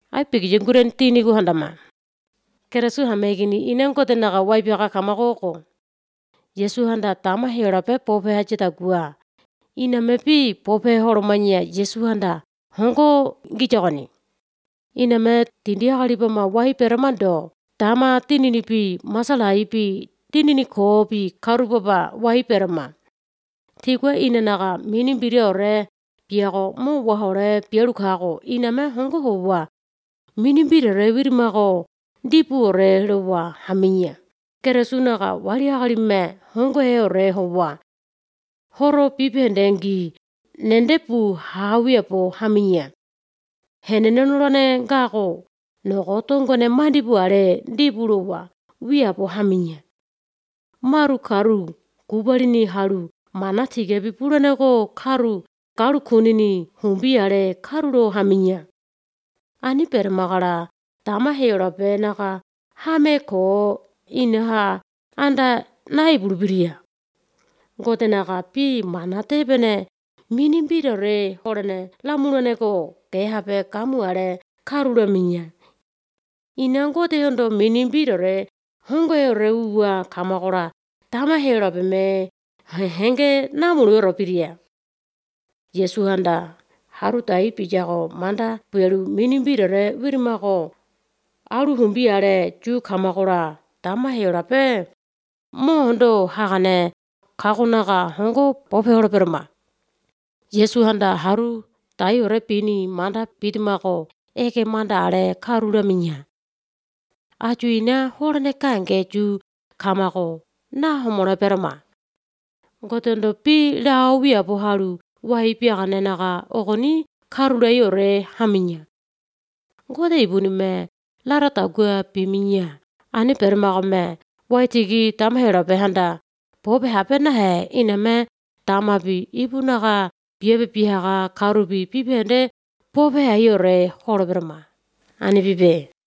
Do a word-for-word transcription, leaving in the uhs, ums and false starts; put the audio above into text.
Ai pigi jengkuren tini ku handama. Keresu hamegini inen kote naga waipiaka kamakoko. Yesu handa tama herape pope hajeta gua. Ina mepi pope horomanya Yesu handa hongo gijagani. Ina me tindia kalipama waiperamando. Tama tininipi masala ipi tinini kopi karubaba waiperama. Tigwe ina naga minimbiri ore piako mo wahore piarukako ina me hongo howa. Minimbiri re wirimako dipu ore lewa haminya. Keresu naga wali akalime hongo he ore howa. Horo pipendengi nendepu hawiapo haminya. Henenenurane ngako noko tongone mandipu ale dipu lewa wiapo haminya. Maru karu kubalini haru manatike pipuraneko karu karu kunini humbi ale karulo haminya. Ani permakala tama herape naga hameko inaha anda naibulubiria. Gote naga pi manatepene minimbiri ore horene lamuraneko kehape kamu ale karulo minya. Ina gote hondo minimbiri ore hongo ore uwa kamakora tama herape me henge namuro piria. Yesu handa haru tai pijako manda puelu minimbiri ore wirimako alu humbi ale ju kamakora tama herape mo hondo hakane kagonaga hongo pope horoperma. Yesu handa haru tai ore pini manda pitimako eke manda ale karulo minya. Aju ina horene kange ju kamako na homora perma. Gotondo pi lao wiapo haru waipiakane naga ogoni karulo ore haminya. Gote ibunime larata gua piminya. Ani permakome waitigi tama herape handa pope hape nahe ina me tama pi ibu naga piebe pihaka karubi pipende pope ayore horoperma. Ani pibe.